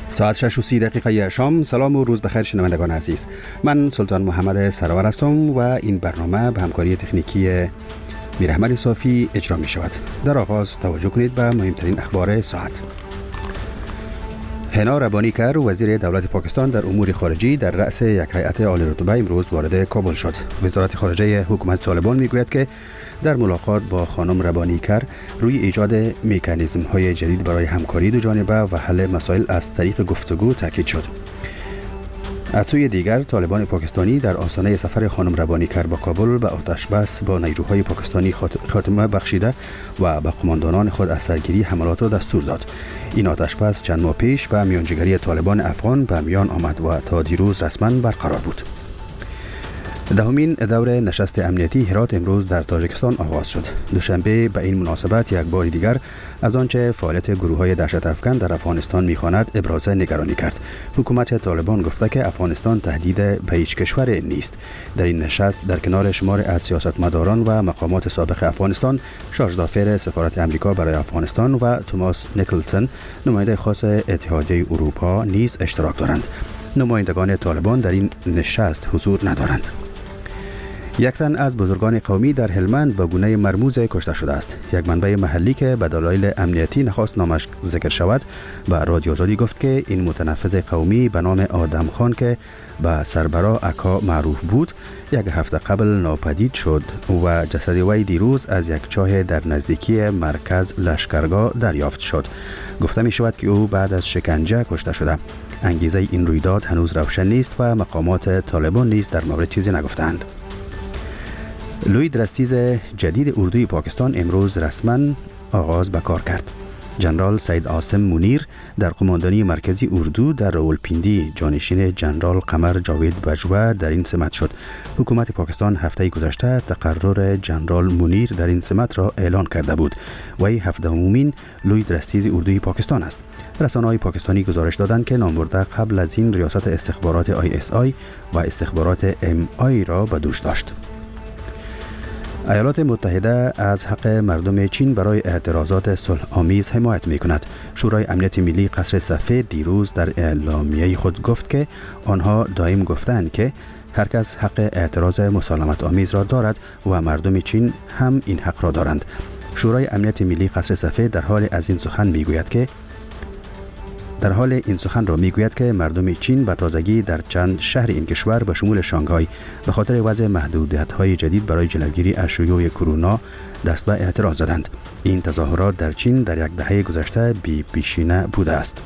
ساعت 6:30 شام. سلام و روز بخیر شنوندگان عزیز. من سلطان محمد سرور هستم و این برنامه به همکاری تکنیکی میرحمد صافی اجرا می شود. در آغاز توجه کنید به مهمترین اخبار ساعت. هنا ربانیکر وزیر دولت پاکستان در امور خارجی در رأس یک هیئت عالی رتبه امروز وارد کابل شد. وزارت خارجه حکومت طالبان میگوید که در ملاقات با خانم ربانیکر روی ایجاد مکانیزم های جدید برای همکاری دو جانبه و حل مسائل از طریق گفتگو تاکید شد. از سوی دیگر طالبان پاکستانی در آستانه سفر خانم ربانیکر به کابل به آتش بس با نیروهای پاکستانی خاتمه بخشیده و به قماندانان خود از سرگیری حملات را دستور داد. این آتش بس چند ماه پیش به میانجیگری طالبان افغان به میان آمد و تا دیروز رسما برقرار بود. دهمین دور نشست امنیتی هرات امروز در تاجیکستان آغاز شد. دوشنبه به این مناسبت یک بار دیگر از آنچه فعالیت گروه‌های دهشت افکن در افغانستان می‌خواند ابراز نگرانی کرد. حکومت طالبان گفته که افغانستان تهدید به هیچ کشور نیست. در این نشست در کنار شمار از سیاستمداران و مقامات سابق افغانستان، شارژ دافر سفارت آمریکا برای افغانستان و توماس نیکلسن نماینده خاص اتحادیه اروپا نیز اشتراک دارند. نمایندگان طالبان در این نشست حضور ندارند. یک تن از بزرگان قومی در هلمند به گونه مرموز کشته شده است. یک منبع محلی که به دلایل امنیتی نخواست نامش ذکر شود به رادیو آزادی گفت که این متنفذ قومی به نام آدم خان که به سربرا اکا معروف بود یک هفته قبل ناپدید شد و جسد وی دیروز از یک چاه در نزدیکی مرکز لشکرگاه دریافت شد. گفته می شود که او بعد از شکنجه کشته شده. انگیزه این رویداد هنوز روشن نیست و مقامات طالبان نیز در مورد چیزی نگفتند. لوی درستیز جدید اردوی پاکستان امروز رسما آغاز به کار کرد. جنرال سید عاصم منیر در قماندانی مرکزی اردو در راولپیندی جانشین جنرال قمر جاوید بجوه در این سمت شد. حکومت پاکستان هفته گذشته تقرر جنرال منیر در این سمت را اعلان کرده بود. وی 17مین لوی درستیز اردوی پاکستان است. رسانه‌های پاکستانی گزارش دادند که نامبرده قبل از این ریاست استخبارات ISI و استخبارات MI را به دوش داشت. ایالات متحده از حق مردم چین برای اعتراضات صلح آمیز حمایت می کند. شورای امنیت ملی قصر سفید دیروز در اعلامیه خود گفت که آنها دائم گفتند که هر کس حق اعتراض مسالمت آمیز را دارد و مردم چین هم این حق را دارند. شورای امنیت ملی قصر سفید در حال این سخن را میگوید که مردم چین به تازگی در چند شهر این کشور به شمول شانگهای به خاطر وضع محدودیت‌های جدید برای جلوگیری از شیوع کرونا دست به اعتراض زدند. این تظاهرات در چین در یک دهه گذشته بی پیشینه بوده است.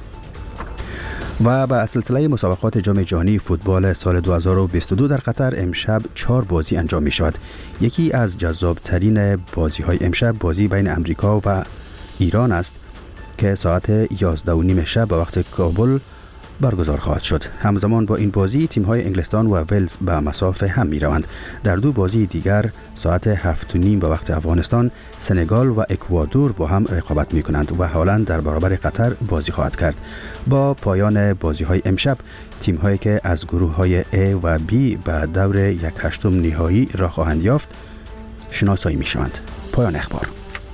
و به سلسله مسابقات جام جهانی فوتبال سال 2022 در قطر امشب 4 بازی انجام می شود. یکی از جذاب‌ترین بازی‌های امشب بازی بین امریکا و ایران است که ساعت 11:30 شب به وقت کابل برگزار خواهد شد. همزمان با این بازی تیم‌های انگلستان و ولز به مسافه هم می‌روند. در دو بازی دیگر ساعت 7:30 به وقت افغانستان سنگال و اکوادور با هم رقابت می‌کنند و هالند در برابر قطر بازی خواهد کرد. با پایان بازی‌های امشب تیم‌هایی که از گروه‌های A و B به دور 1/8 نهایی راه خواهند یافت شناسایی می‌شوند. پایان اخبار.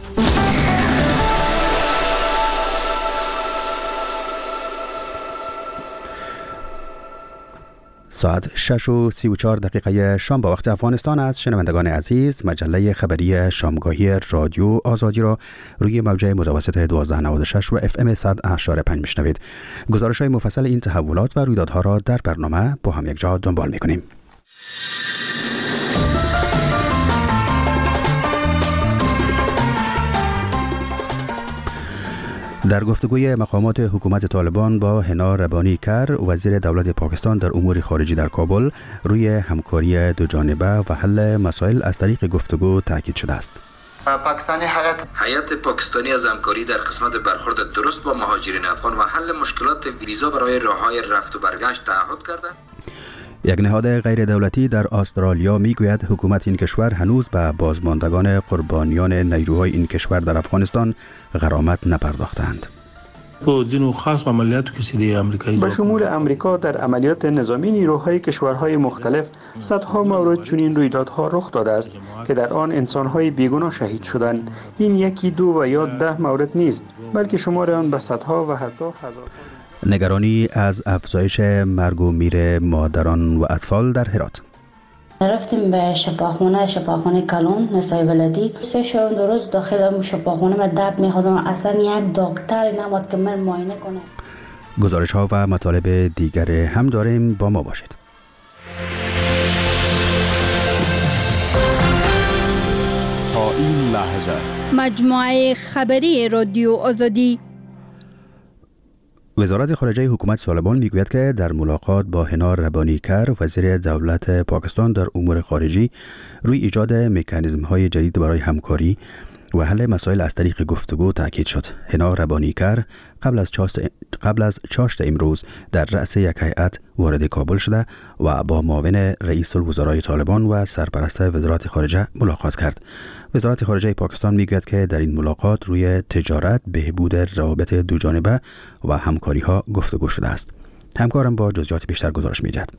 ساعت 6:34 شام به وقت افغانستان است. شنوندگان عزیز، مجله خبری شامگاهی رادیو آزادی را روی موجه متوسط 1296 و FM 100.5 میشنوید. گزارش‌های مفصل این تحولات و رویدادها را در برنامه با هم یک جا دنبال می‌کنیم. در گفتگوی مقامات حکومت طالبان با هنا ربانیکر وزیر دولت پاکستان در امور خارجی در کابل روی همکاری دو جانبه و حل مسائل از طریق گفتگو تاکید شده است. پاکستانی هیئت پاکستانی از همکاری در قسمت برخورد درست با مهاجرین افغان و حل مشکلات ویزا برای راه‌های رفت و برگشت تعهد کرده. یک نهاد غیر دولتی در استرالیا میگوید حکومت این کشور هنوز به بازماندگان قربانیان نیروهای این کشور در افغانستان غرامت نپرداختند. به شمول امریکا در عملیات نظامی نیروهای کشورهای مختلف صدها مورد چنین رویدادها رخ داده است که در آن انسانهای بیگناه شهید شدند. این یکی دو و یا 10 مورد نیست، بلکه شمار آن به صدها و حتی هزارها. نگرانی از افزایش مرگ و میر مادران و اطفال در هرات. رفتیم به شفاخانه کلان نسای ولدی. 3 روز داخل شفاخانه من درد می‌خوردم، اصلا یک دکتر نبود که من معاینه کنه. گزارش ها و مطالب دیگر هم داریم، با ما باشید. تا این لحظه مجموعه خبری رادیو آزادی. وزارت خارجه حکومت طالبان میگوید که در ملاقات با هنا ربانیکر وزیر دولت پاکستان در امور خارجی روی ایجاد مکانیزم‌های جدید برای همکاری و حل مسائل از طریق گفتگو تاکید شد. هنا ربانیکر قبل از چاشت امروز در رأس یک هیئت وارد کابل شده و با معاون رئیس الوزرای طالبان و سرپرست وزارت خارجه ملاقات کرد. وزارت خارجه پاکستان میگوید که در این ملاقات روی تجارت، بهبود روابط دوجانبه و همکاری ها گفتگو شده است. همکارم با جزئیات بیشتر گزارش می‌دهد.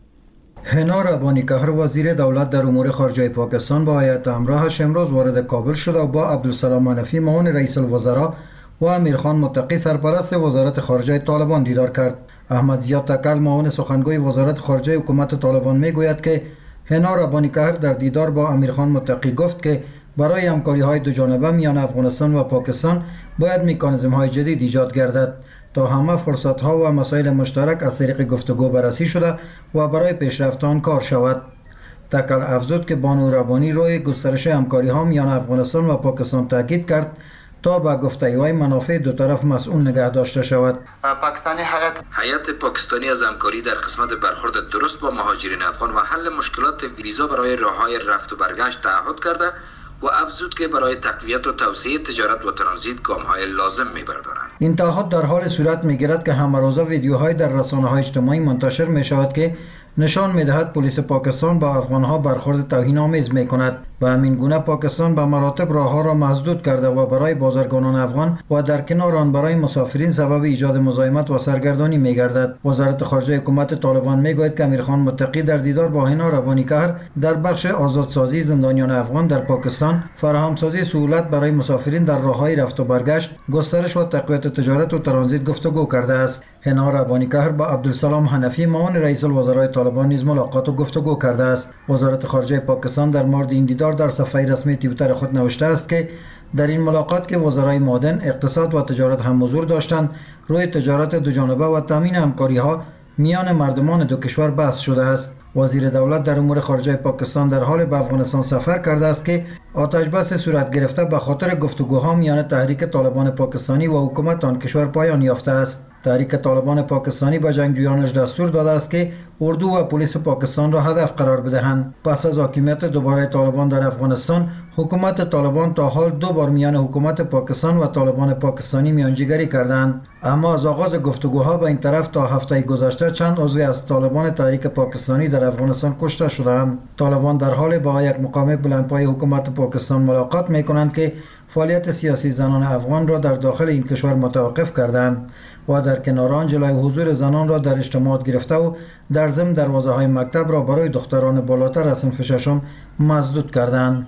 هنا ربانیکر وزیر دولت در امور خارجه پاکستان با هیئت همراهش امروز وارد کابل شد و با عبدالسلام حنفی معاون رئیس الوزراء و امیرخان متقی سرپرست وزارت خارجه طالبان دیدار کرد. احمد زیاد تکل معاون سخنگوی وزارت خارجه حکومت طالبان میگوید که هنا ربانیکر در دیدار با امیرخان متقی گفت که برای همکاری‌های دوجانبه میان افغانستان و پاکستان باید مکانیزم‌های جدید ایجاد گردد تا همه فرصت‌ها و مسائل مشترک از طریق گفتگو بررسی شده و برای پیشرفت آن کار شود. تکل افزود که بانو ربانی روی گسترش همکاری‌ها میان افغانستان و پاکستان تاکید کرد تا به گفتگوهای منافع دو طرف مسئول نگه داشته شود. پاکستانی هیئت پاکستانی از همکاری در قسمت برخورد درست با مهاجرین افغان و حل مشکلات ویزا برای راه‌های رفت و برگشت تعهد کرده و افزود که برای تقویت و توسعه تجارت و ترانزیت گام‌های لازم می‌بردارند. این تعهد در حال صورت می‌گیرد که همه روزه ویدیوهای در رسانه‌های اجتماعی منتشر می‌شود که نشان می‌دهد پلیس پاکستان با افغان‌ها برخورد توهین‌آمیز می‌کند. به همین گونه پاکستان به مراتب راه‌ها را مسدود کرده و برای بازرگانان افغان و در کنار آن برای مسافرین سبب ایجاد مزاحمت و سرگردانی می‌گردد. وزارت خارجه حکومت طالبان می‌گوید که امیرخان متقی در دیدار با هنا ربانیکر در بخش آزادسازی زندانیان افغان در پاکستان، فراهمسازی سهولت برای مسافرین در راه‌های رفت و برگشت، گسترش و تقویت تجارت و ترانزیت گفتگو کرده است. هنا ربانیکر با عبدالسلام حنفی معاون رئیس الوزرای طالبان نیز ملاقات و گفتگو کرده است. وزارت خارجه پاکستان در مورد این دیدار در صفحه رسمی توییتر خود نوشته است که در این ملاقات که وزرای معدن، اقتصاد و تجارت هم حضور داشتند، روی تجارت دوجانبه و تامین همکاری‌ها میان مردمان دو کشور بحث شده است. وزیر دولت در امور خارجه پاکستان در حال به افغانستان سفر کرده است که آتش بس صورت گرفته به خاطر گفتگوها میان تحریک طالبان پاکستانی و حکومت آن کشور پایان یافته است. تحریک طالبان پاکستانی به جنگجویانش دستور داده است که اردو و پلیس پاکستان را هدف قرار بدهند. پس از حاکمیت دوباره طالبان در افغانستان، حکومت طالبان تا حال 2 بار میان حکومت پاکستان و طالبان پاکستانی میانجیگری کردند. اما از آغاز گفتگوها به این طرف تا هفته گذشته چند عضو از طالبان تحریک پاکستانی در افغانستان کشته شدند. طالبان در حال با یک مقام بلندپای حکومت پاکستان ملاقات میکنند که فعالیت سیاسی زنان افغان را در داخل این کشور متوقف کردند و در کنار آن جلوی حضور زنان را در اجتماعات گرفته و در ضمن دروازه‌های مکتب را برای دختران بالاتر از صنف ششم مسدود کردند.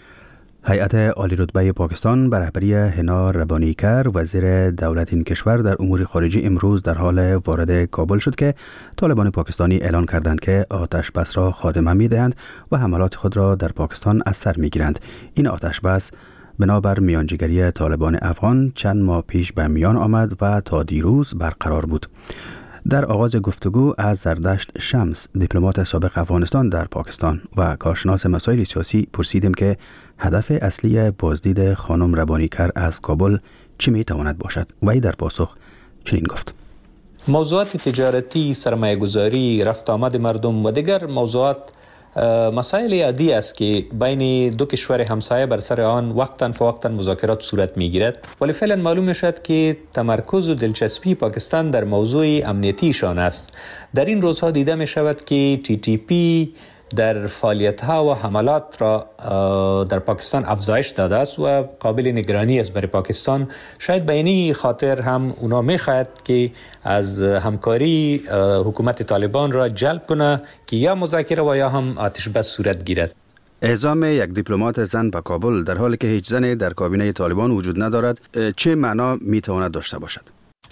هیئت عالی رتبه پاکستان به رهبری هنا ربانیکر وزیر دولت این کشور در امور خارجی امروز در حال وارد کابل شد که طالبان پاکستانی اعلان کردند که آتش بس را خاتمه می‌دهند و حملات خود را در پاکستان از سر می‌گیرند. این آتش بس بنابر میانجیگری طالبان افغان چند ماه پیش به میان آمد و تا دیروز برقرار بود. در آغاز گفتگو از زردشت شمس، دیپلمات سابق افغانستان در پاکستان و کارشناس مسائل سیاسی، پرسیدیم که هدف اصلی بازدید خانم ربانیکر از کابل چی میتواند باشد؟ وی در پاسخ چنین گفت: موضوعات تجارتی، سرمایه‌گذاری، رفت آمد مردم و دیگر موضوعات مسائل عادی است که بین دو کشور همسایه بر سر آن وقتاً فوقتاً مذاکرات صورت می‌گیرد، ولی فعلا معلوم می‌شود که تمرکز و دلچسپی پاکستان در موضوع امنیتیشان است. در این روزها دیده می‌شود که TTP در فعالیت‌ها و حملات را در پاکستان افزایش داده است و قابل نگرانی است برای پاکستان. شاید به این خاطر هم اونا می‌خواهد که از همکاری حکومت طالبان را جلب کنه که یا مذاکره و یا هم آتش بس صورت گیرد. اعزام یک دیپلمات زن به کابل در حالی که هیچ زنی در کابینه طالبان وجود ندارد چه معنا میتواند داشته باشد؟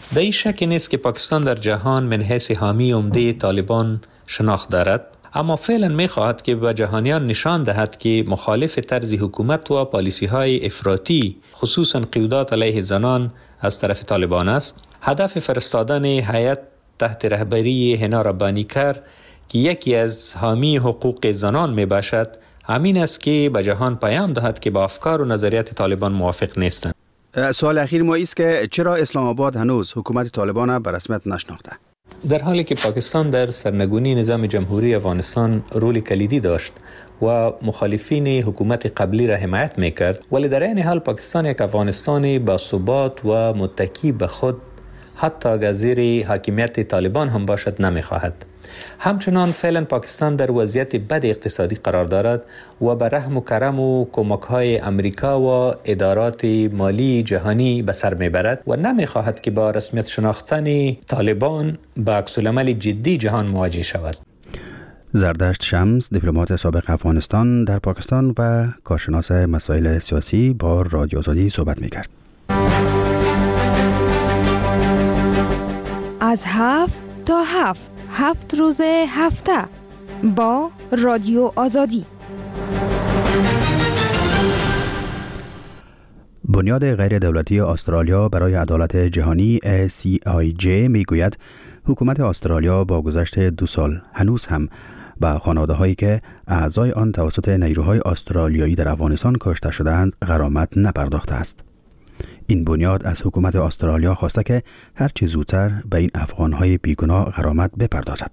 در این شک نیست که پاکستان در جهان من حیث حامی عمده طالبان شناخت دارد، اما فعلا می‌خواهد که به جهانیان نشان دهد که مخالف طرز حکومت و پالیسی‌های افراطی خصوصاً قیودات علیه زنان از طرف طالبان است. هدف فرستادن هیئت تحت رهبری هنا ربانیکر که یکی از حامی حقوق زنان میباشد همین است که به جهان پیام دهد که با افکار و نظریات طالبان موافق نیستند. سوال اخیر ما است که چرا اسلام آباد هنوز حکومت طالبان به رسمیت نشناخته؟ در حالی که پاکستان در سرنگونی نظام جمهوری افغانستان رول کلیدی داشت و مخالفین حکومت قبلی را حمایت میکرد، ولی در این حال پاکستان یک افغانستان با ثبات و متکی به خود حتی اگر زیر حاکمیت طالبان هم باشد نمیخواهد. همچنان فعلا پاکستان در وضعیت بد اقتصادی قرار دارد و به رحم و کرم و کمک‌های امریکا و ادارات مالی جهانی به سر میبرد و نمیخواهد که با رسمیت شناختن طالبان با عکس‌العمل جدی جهان مواجه شود. زردشت شمس، دیپلمات سابق افغانستان در پاکستان و کارشناس مسائل سیاسی، با رادیو آزادی صحبت میکرد. از 7 تا 7 روز هفته با رادیو آزادی. بنیاد غیر دولتی استرالیا برای عدالت جهانی ACIJ میگوید حکومت استرالیا با گذشت 2 سال هنوز هم به خانواده هایی که اعضای آن توسط نیروهای استرالیایی در افغانستان کشته شدند غرامت نپرداخته است. این بنیاد از حکومت استرالیا خواسته که هرچی زودتر به این افغانهای بیگناه غرامت بپردازد.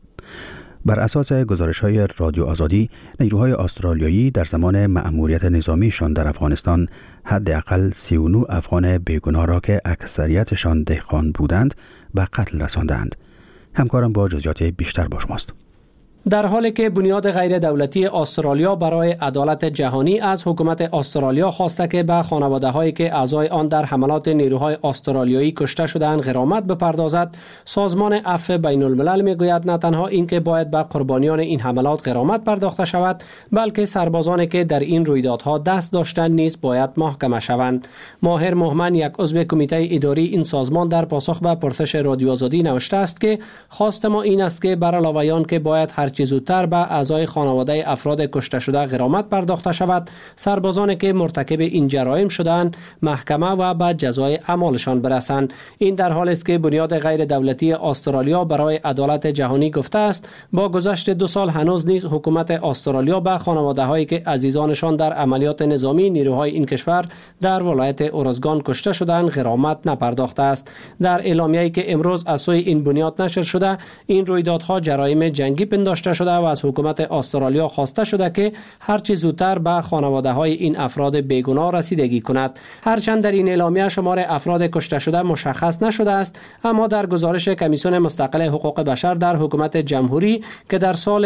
بر اساس گزارش‌های رادیو آزادی، نیروهای استرالیایی در زمان مأموریت نظامیشان در افغانستان حداقل 39 افغان بیگناه را که اکثریتشان دهقان بودند به قتل رساندند. همکارم با جزئیات بیشتر با شماست. در حالی که بنیاد غیر دولتی استرالیا برای عدالت جهانی از حکومت استرالیا خواسته که به خانواده هایی که اعضای آن در حملات نیروهای استرالیایی کشته شدند غرامت بپردازد، سازمان عفو بین الملل میگوید نه تنها اینکه باید به قربانیان این حملات غرامت پرداخته شود، بلکه سربازانی که در این رویدادها دست داشتند نیز باید محاکمه شوند. ماهر مهمن، یک عضو کمیته اداری این سازمان، در پاسخ به پرسش رادیو آزادی نوشته است که خواست ما این است که بر علاوه آن که باید هر چه زودتر به اعضای خانواده افراد کشته شده غرامت پرداخته شود، سربازانی که مرتکب این جرایم شدند محکمه و به جزای اعمالشان برسند. این در حالی است که بنیاد غیر دولتی استرالیا برای عدالت جهانی گفته است با گذشت 2 سال هنوز نیز حکومت استرالیا به خانواده هایی که عزیزانشان در عملیات نظامی نیروهای این کشور در ولایت اورزگان کشته شدند غرامت نپرداخته است. در اعلامیه‌ای که امروز از سوی این بنیاد نشر شده، این رویدادها جرایم جنگی پنداشته شده و از حکومت استرالیا خواسته شده که هرچی زودتر به خانواده های این افراد بیگناه رسیدگی کند. هرچند در این اعلامیه شمار افراد کشته شده مشخص نشده است، اما در گزارش کمیسیون مستقل حقوق بشر در حکومت جمهوری که در سال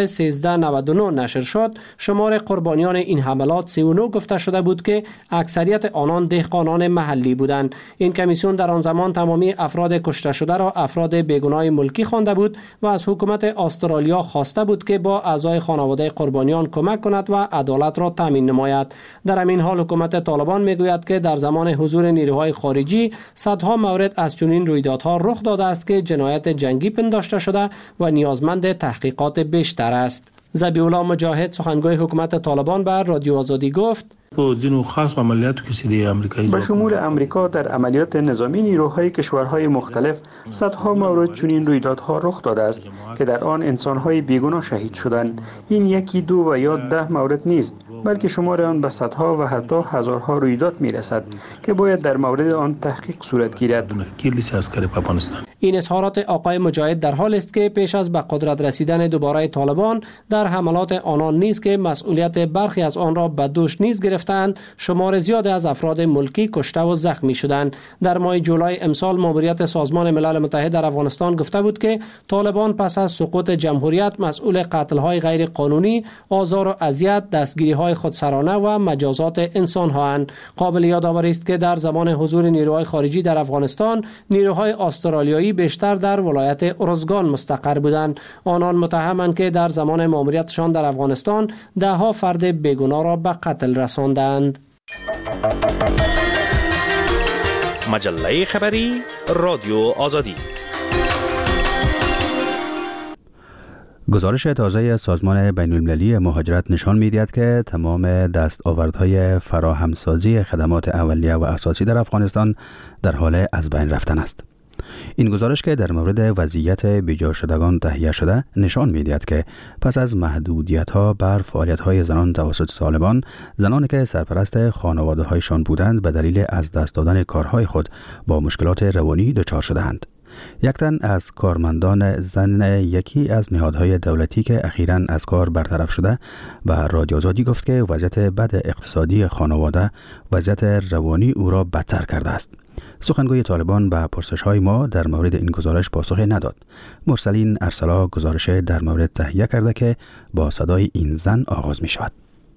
1399 نشر شد، شمار قربانیان این حملات 39 گفته شده بود که اکثریت آنان دهقانان محلی بودند. این کمیسیون در آن زمان تمامی افراد کشته شده را افراد بیگناه ملکی خوانده بود و از حکومت استرالیا خواسته بود که با اعضای خانواده قربانیان کمک کند و عدالت را تامین نماید. در همین حال حکومت طالبان میگوید که در زمان حضور نیروهای خارجی صدها مورد از چنین رویدادها رخ داده است که جنایت جنگی پنداشته شده و نیازمند تحقیقات بیشتر است. ذبیح الله مجاهد، سخنگوی حکومت طالبان، بر رادیو آزادی گفت: به شمول امریکا در عملیات نظامی نیروهای کشورهای مختلف صدها مورد چنین رویدادها رخ داده است که در آن انسانهای بیگناه شهید شدند. این یکی، 2 و یا 10 مورد نیست، بلکه شمار آن به صدها و حتی هزارها رویداد میرسد که باید در مورد آن تحقیق صورت گیرد. این اظهارات آقای مجاهد در حالی است که پیش از به قدرت رسیدن دوباره طالبان در حملات آنان نیز که مسئولیت برخی از آن را به دوش نیز گرفتند، شمار زیاد از افراد ملکی کشته و زخمی شدند. در ماه جولای امسال ماموریت سازمان ملل متحد در افغانستان گفته بود که طالبان پس از سقوط جمهوریت مسئول قتل‌های غیر قانونی، آزار و اذیت، دستگیری‌های خودسرانه و مجازات انسان‌هاند. قابل یادآوری است که در زمان حضور نیروهای خارجی در افغانستان، نیروهای استرالیایی بیشتر در ولایت اورزگان مستقر بودند. آنان متهمند که در زمان ماموریتشان در افغانستان 10 فرد بیگناه را به قتل رساندند. مجله خبری رادیو آزادی. گزارش تازه سازمان بین‌المللی مهاجرت نشان می‌دهد که تمام دستاوردهای فراهمسازی خدمات اولیه و اساسی در افغانستان در حال از بین رفتن است. این گزارش که در مورد وضعیت بیجا شدگان تهیه شده نشان می‌دهد که پس از محدودیت‌ها بر فعالیت‌های زنان توسط طالبان، زنانی که سرپرست خانواده‌هایشان بودند به دلیل از دست دادن کارهای خود با مشکلات روانی دچار شده‌اند. یک تن از کارمندان زن یکی از نهادهای دولتی که اخیراً از کار برطرف شده و رادیو آزادی گفت که وضعیت بد اقتصادی خانواده وضعیت روانی او را بدتر کرده است. سخنگوی طالبان به پرسش‌های ما در مورد این گزارش پاسخی نداد. مرسلین ارسلا گزارش در مورد تهیه کرده که با صدای این زن آغاز می شود.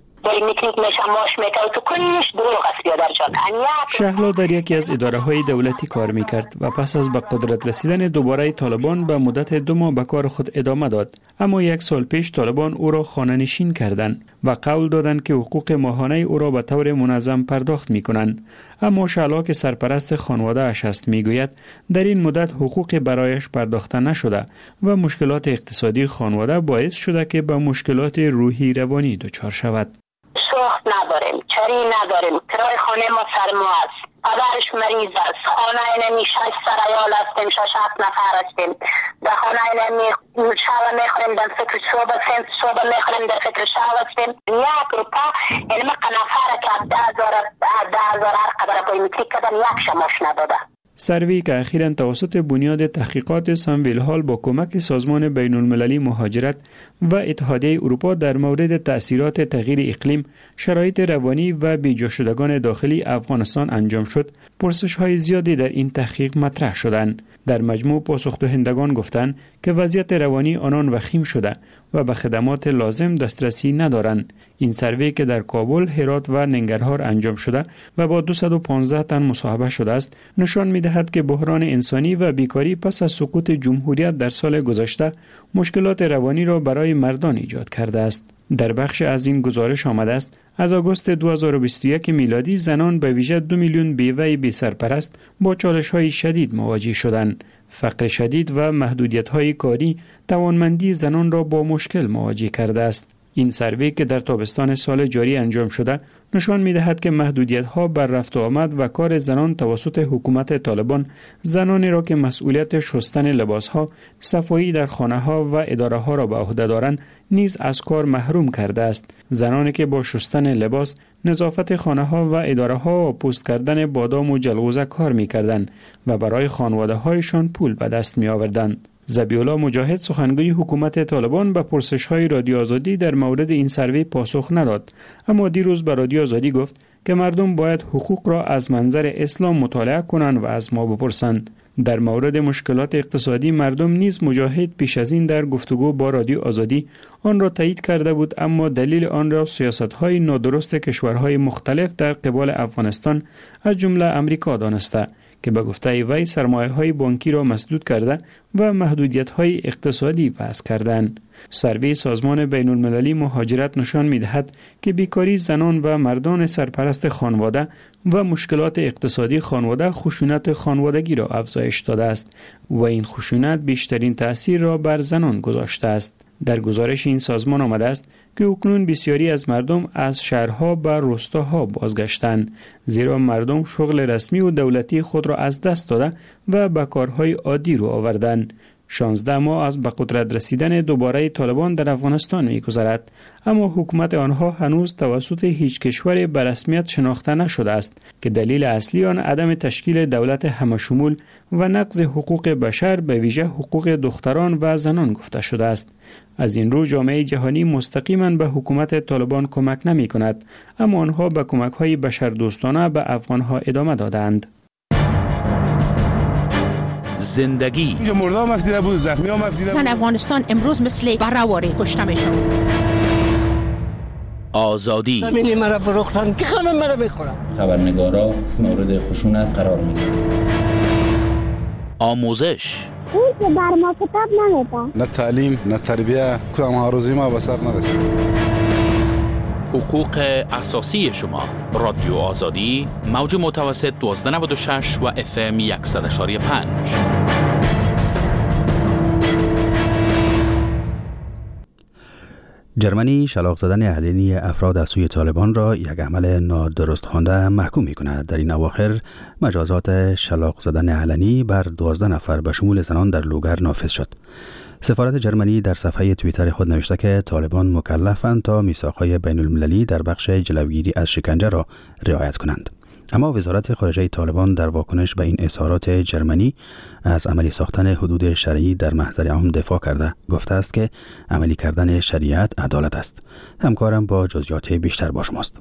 شهلا در یکی از اداره‌های دولتی کار می‌کرد و پس از به قدرت رسیدن دوباره طالبان به مدت 2 ماه به کار خود ادامه داد. اما 1 سال پیش طالبان او را خانه‌نشین کردند و قول دادند که حقوق ماهانه او را به طور منظم پرداخت می‌کنند. اما شهلا که سرپرست خانواده اش است می‌گوید در این مدت حقوق برایش پرداخته نشده و مشکلات اقتصادی خانواده باعث شده که به مشکلات روحی روانی دچار شود. سوخت نداریم، چری نداریم، کرای خانه ما سرما است، پدرش مریض است، خانه اینمی 6 سرایال هستیم، 6-7 نفر هستیم، در خانه اینمی شب میخوریم، در فکر صبح میخوریم، در فکر شب هستیم. 1 روپا اینمی نفر که 10,000 هر قدر بایمیتریک کردن 1 شماش نداده. سروی که اخیراً توسط بنیاد تحقیقات سامویل هال با کمک سازمان بین‌المللی مهاجرت و اتحادیه اروپا در مورد تأثیرات تغییر اقلیم، شرایط روانی و بیجا شدگان داخلی افغانستان انجام شد، پرسش‌های زیادی در این تحقیق مطرح شدند. در مجموع پاسخ‌دهندگان گفتند که وضعیت روانی آنان وخیم شده و به خدمات لازم دسترسی ندارند. این سروی که در کابل، هرات و ننگرهار انجام شده و با 215 تن مصاحبه شده است، نشان می‌دهد که بحران انسانی و بیکاری پس از سقوط جمهوریت در سال گذشته مشکلات روانی را برای مردان ایجاد کرده است. در بخش از این گزارش آمده است از آگوست 2021 میلادی زنان به ویژه 2 میلیون بیوه بی سرپرست با چالش‌های شدید مواجه شدند. فقر شدید و محدودیت‌های کاری توانمندی زنان را با مشکل مواجه کرده است. این سروی که در تابستان سال جاری انجام شده نشان می‌دهد که محدودیت‌ها بر رفت و آمد و کار زنان توسط حکومت طالبان زنانی را که مسئولیت شستن لباس‌ها، صفایی در خانه‌ها و اداره‌ها را به عهده دارند نیز از کار محروم کرده است. زنانی که با شستن لباس، نظافت خانه‌ها و اداره‌ها و پوست کردن بادام و جلغوزه کار می‌کردند و برای خانواده‌هایشان پول به دست می‌آوردند. ذبیح‌الله مجاهد سخنگوی حکومت طالبان به پرسش‌های رادیو آزادی در مورد این سروی پاسخ نداد، اما دیروز به رادیو آزادی گفت که مردم باید حقوق را از منظر اسلام مطالعه کنند و از ما بپرسند. در مورد مشکلات اقتصادی مردم نیز مجاهد پیش از این در گفتگو با رادیو آزادی آن را تایید کرده بود، اما دلیل آن را سیاست‌های نادرست کشورهای مختلف در قبال افغانستان از جمله امریکا دانسته که به گفته وی سرمایه‌های بانکی را مسدود کرده و محدودیت‌های اقتصادی وضع کردند. سروی سازمان بین‌المللی مهاجرت نشان می‌دهد که بیکاری زنان و مردان سرپرست خانواده و مشکلات اقتصادی خانواده خشونت خانوادگی را افزایش داده است و این خشونت بیشترین تأثیر را بر زنان گذاشته است. در گزارش این سازمان آمده است که اکنون بسیاری از مردم از شهرها به روستاها بازگشتند، زیرا مردم شغل رسمی و دولتی خود را از دست داده و به کارهای عادی رو آوردند. 16 ماه از به قدرت رسیدن دوباره طالبان در افغانستان می‌گذرد، اما حکومت آنها هنوز توسط هیچ کشوری به رسمیت شناخته نشده است که دلیل اصلی آن عدم تشکیل دولت همشمول و نقض حقوق بشر به ویژه حقوق دختران و زنان گفته شده است. از این رو جامعه جهانی مستقیما به حکومت طالبان کمک نمی‌کند، اما آنها به کمک‌های بشردوستانه به افغان‌ها ادامه دادند. زندگی اینجا مردم مفتیده بود، زخمی ها مفتیده بود. زن افغانستان امروز مثل برآوری کشته میشن. آزادی زمینی مرا فروختن که همه مرا میخورن. خبرنگارا مورد خشونت قرار میگیرن. آموزش اون که بر ما کتاب نمیده. نه تعلیم نه تربیه کدام ها روزی ما به سر نرسید. حقوق اساسی شما. رادیو آزادی، موج متوسط 1296 و FM 100.5. جرمنی شلاق زدن علنی افراد از سوی طالبان را یک عمل نادرست خوانده محکوم می‌کند. در این اواخر مجازات شلاق زدن علنی بر 12 نفر به شمول زنان در لوگر نافذ شد. سفارت جرمنی در صفحه توییتر خود نوشته که طالبان مکلفند تا میثاق‌های بین‌المللی در بخش جلوگیری از شکنجه را رعایت کنند. اما وزارت خارجه طالبان در واکنش به این اظهارات جرمنی از عملی ساختن حدود شرعی در محضر عام دفاع کرده گفته است که عملی کردن شریعت عدالت است. همکارم با جزئیات بیشتر با شماست.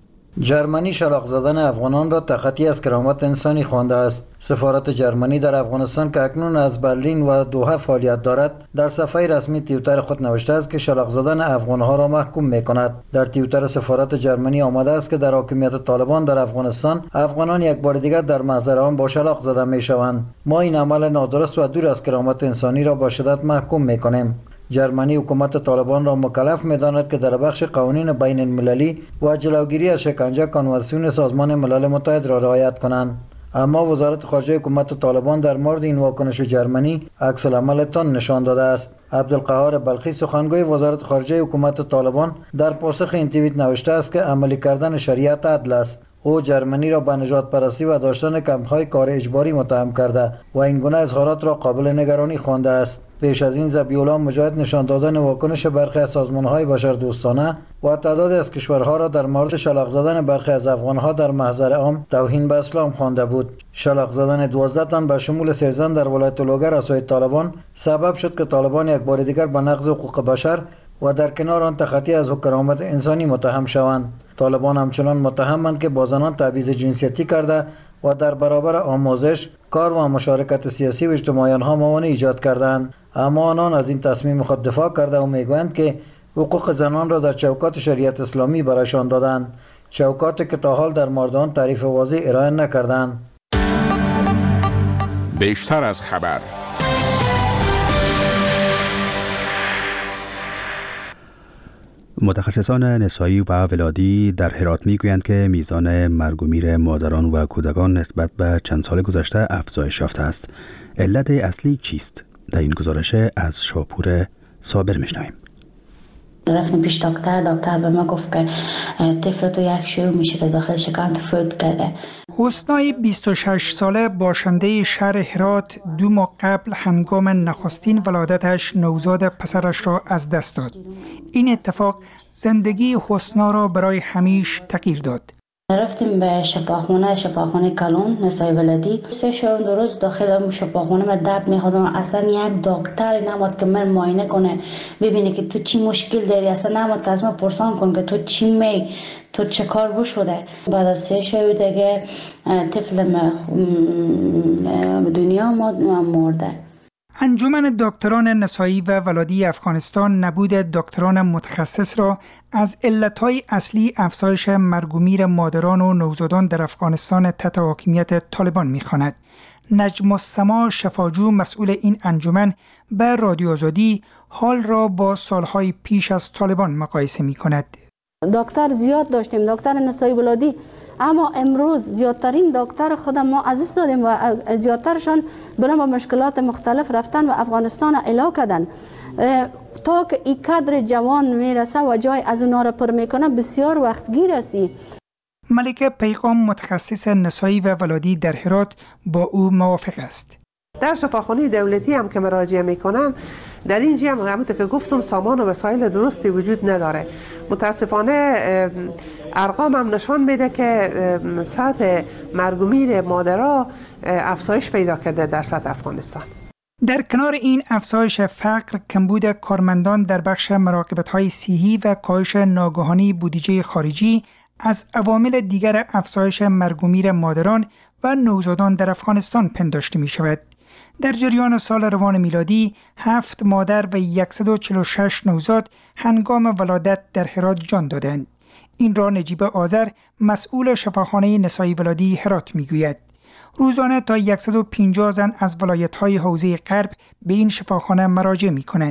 جرمنی شلاق زدن افغانان را تخطی از کرامت انسانی خوانده است. سفارت جرمنی در افغانستان که اکنون از برلین و دوحه فعالیت دارد در صفحه رسمی توییتر خود نوشته است که شلاق زدن افغانها را محکوم می‌کند. در توییتر سفارت جرمنی آمده است که در حاکمیت طالبان در افغانستان افغانان یک بار دیگر در محضر عام با شلاق زده می‌شوند. ما این عمل نادرست و دور از کرامت انسانی را با شدت محکوم می‌کنیم. جرمنی حکومت طالبان را مکلف می‌داند که در بخش قوانین بین المللی و جلوگیری از شکنجه کنوانسیون سازمان ملل متحد را رعایت کنند. اما وزارت خارجه حکومت طالبان در مورد این واکنش جرمنی عکس العمل تند نشان داده است. عبدالقهار بلخی سخنگوی وزارت خارجه حکومت طالبان در پاسخ این توییت نوشته است که عملی کردن شریعت عدل است. او جرمنی را به نژاد پرستی و داشتن کمپ‌های کار اجباری متهم کرده و این گونه اظهارات را قابل نگرانی خوانده است. پیش از این ذبیح‌الله مجاهد نشان دادن واکنش برخی از سازمان‌های بشردوستانه و تعدادی از کشورها را در مورد شلاق زدن برخی از افغان‌ها در محضر عام توهین به اسلام خوانده بود. شلاق زدن 12 تن به شمول 3 زن در ولایت لوگر از سوی طالبان سبب شد که طالبان یک بار دیگر به نقض حقوق بشر و در کنار آن تخطی از کرامت انسانی متهم شوند. طالبان همچنان متهمند که با زنان تبعیض جنسیتی کرده و در برابر آموزش، کار و مشارکت سیاسی و اجتماعی آنها موانع ایجاد کردند. اما آنان از این تصمیم خود دفاع کرده و میگویند که حقوق زنان را در چوکات شریعت اسلامی برایشان دادند، چوکاتی که تا حال در مورد آن تعریف واضح ارائه نکردند. بیشتر از خبر. متخصصان نسایی و ولادی در هرات میگویند که میزان مرگ و میر مادران و کودکان نسبت به چند سال گذشته افزایش یافته است. علت اصلی چیست؟ در این گزارش از شاپور صابر میشنویم. رفتم پیش دکتر به ما گفت که طفل تو یک شیوع میشه که داخل شکم فوت کرده. حسنای 26 ساله باشنده شهر هرات 2 ماه قبل هنگام نخستین ولادتش نوزاد پسرش را از دست داد. این اتفاق زندگی حسنا را برای همیشه تغییر داد. رفتیم به شفاخانه کلون نسای ولادی. 3 شب روز داخل شفاخانه من درد می‌خوردم. اصلا یک دکتر نمیاد که من معاینه کنه ببینه که تو چی مشکل داری. اصلا نمیاد که از من پرسان کن که تو چی تو چه کار بشده. بعد از 3 شب دیگه طفل دنیا مرده. انجمن دکتران نسایی و ولادی افغانستان نبود دکتران متخصص را از علتهای اصلی افزایش مرگ و میر مادران و نوزادان در افغانستان تحت حاکمیت طالبان می‌خواند. نجم السما شفاجو مسئول این انجمن به رادیو آزادی حال را با سالهای پیش از طالبان مقایسه می‌کند. دکتر زیاد داشتیم، دکتر نسایی ولادی، اما امروز زیادترین دکتر خودم ما عزیز دادیم و زیادترشان برای با مشکلات مختلف رفتن و افغانستان اعلا کردن. تا که این کادر جوان میرسه و جای از اونا را پر میکنه بسیار وقتگیر است. ملکه پیغام متخصص نسایی و ولادی در هرات با او موافق است. در شفاخانه دولتی هم که مراجعه میکنن در اینجا هم همونطور که گفتم سامان و وسایل درستی وجود نداره. متاسفانه ارقام هم نشان میده که سطح مرگ و میر مادرها افزایش پیدا کرده در سطح افغانستان. در کنار این افزایش فقر، کمبود کارمندان در بخش مراقبت‌های صحی و کاهش ناگهانی بودجه خارجی از عوامل دیگر افزایش مرگ و میر مادران و نوزادان در افغانستان پنداشته می شود. در جریان سال روان میلادی 7 مادر و 146 نوزاد هنگام ولادت در هرات جان دادند. این را نجیب آذر مسئول شفاخانه نسایی ولادی هرات میگوید. روزانه تا 150 زن از ولایت‌های حوزه غرب به این شفاخانه مراجعه می‌کنند.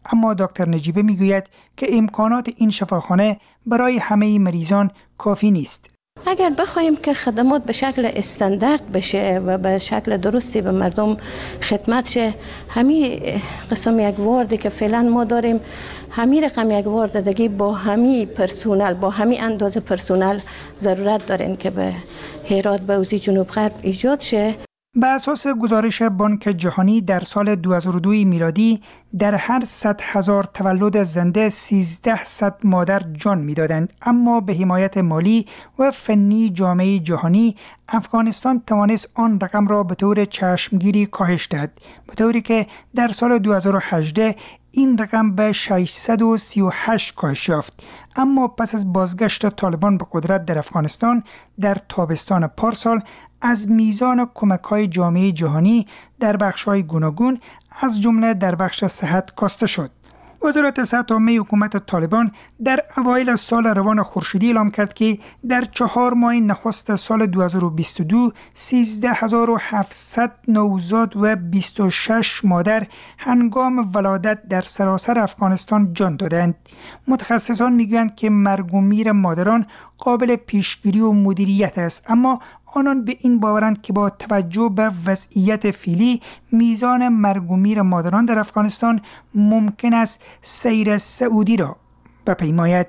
اما دکتر نجیبه میگوید که امکانات این شفاخانه برای همه مریضان کافی نیست. اگر بخوایم که خدمات به شکل استاندارد بشه و به شکل درستی به مردم خدمت شه، همین قسم یک واردی که فعلا ما داریم، همین رقم یک وارد دیگه با همین پرسونل، با همین اندازه پرسونل ضرورت دارین که به هرات به اوزی جنوب غرب ایجاد شه. به اساس گزارش بانک جهانی در سال 2002 میلادی در هر 100,000 تولد زنده 1300 مادر جان میدادند، اما به حمایت مالی و فنی جامعه جهانی افغانستان توانست آن رقم را به طور چشمگیری کاهش دهد، به طوری که در سال 2018 این رقم به 638 کاهش یافت. اما پس از بازگشت طالبان به قدرت در افغانستان در تابستان پارسال از میزان کمک‌های جامعه جهانی در بخش‌های گوناگون از جمله در بخش صحت کاسته شد. وزارت صحت عامه حکومت طالبان در اوایل سال روان خورشیدی اعلام کرد که در 4 ماه نخست سال 2022 13700 نوزاد و 26 مادر هنگام ولادت در سراسر افغانستان جان دادند. متخصصان میگویند که مرگ و میر مادران قابل پیشگیری و مدیریت است، اما آنان به این باورند که با توجه به وضعیت فعلی میزان مرگ و میر مادران در افغانستان ممکن است سیر سعودی را بپیماید.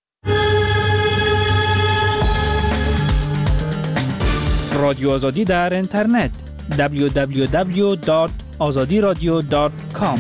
رادیو آزادی در اینترنت www.azadiradio.com.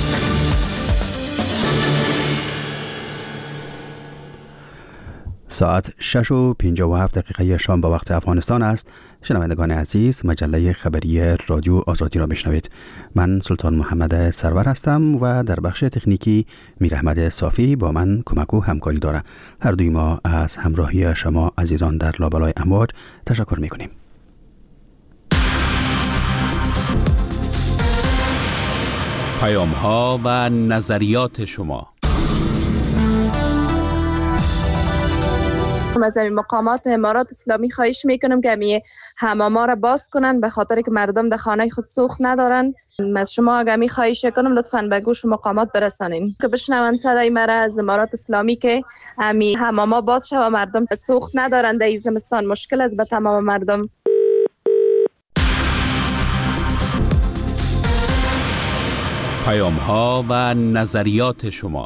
ساعت 6:57 شام به وقت افغانستان است. شنوندگان عزیز، مجله خبری رادیو آزادی را میشنوید. من سلطان محمد سرور هستم و در بخش تکنیکی میر احمد صافی با من کمک و همکاری داره. هر دوی ما از همراهی شما عزیزان در لابلای امواج تشکر میکنیم. پیام ها و نظریات شما. از مقامات امارات اسلامی خواهش میکنم که همی حماما را باز کنن، به خاطر که مردم در خانه خود سوخت ندارن. از شما همی خواهش کنم لطفاً به گوش مقامات برسانین که بشنون صدای مرا از امارات اسلامی که همی حماما باز شه و مردم سوخت ندارن. در این زمستان مشکل است به تمام مردم. پیام ها و نظریات شما.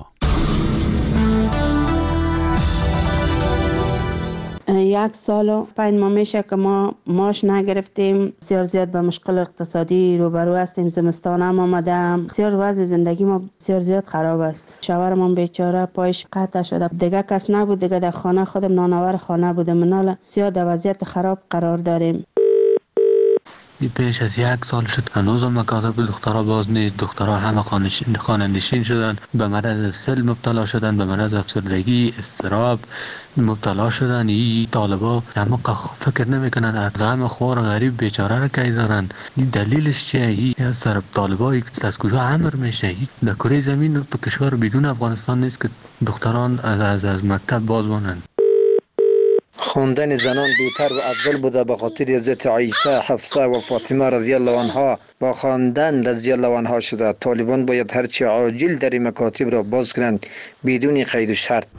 یک سال و 5 ماه میشه که ما ماش نگرفتیم. بسیار زیاد به مشکل اقتصادی روبرو هستیم. زمستان هم آمده، بسیار وضع زندگی ما بسیار زیاد خراب است. شوهرم بیچاره پایش قطع شده، دیگه کس نبود، دیگه در خانه خودم نانآور خانه بودم. منال بسیار در وضعیت خراب قرار داریم. پیش از 1 سال شد هنوزم مکاتب دخترها باز نیست. دخترها همه خانه نشین شدن، به مرض سل مبتلا شدن، به مرض افسردگی، اضطراب مبتلا شدن. این طالبا همه فکر نمیکنن از غم خوار غریب بیچاره را کی دارن. این دلیلش چیه؟ این از سر طالبای از کجا امر میشه؟ در کره زمین تو کشور بدون افغانستان نیست که دختران از مکتب باز مانند. خواندن زنان بهتر و افضل بوده به خاطر حضرت عایشه، حفصه و فاطمه رضی الله عنها با خواندن رضی الله عنها شده. طالبان باید هرچی عاجل در این مکاتب را باز کنند بدون قید و شرط.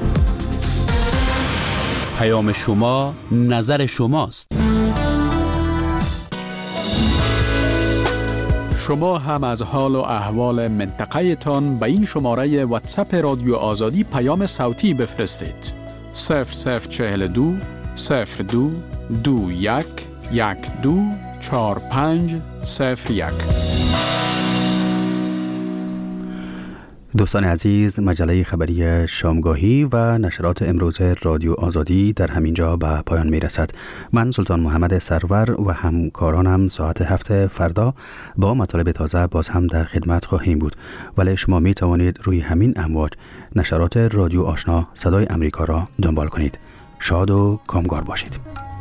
پیام شما نظر شماست. شما هم از حال و احوال منطقه تان به این شماره واتساپ رادیو آزادی پیام صوتی بفرستید. 0042 02 21 12 45 01. دوستان عزیز، مجله خبری شامگاهی و نشرات امروز رادیو آزادی در همینجا به پایان می رسد. من سلطان محمد سرور و همکارانم ساعت 7 فردا با مطالب تازه باز هم در خدمت خواهیم بود، ولی شما می توانید روی همین امواج نشرات رادیو آشنا صدای امریکا را دنبال کنید. شاد و کامگار باشید.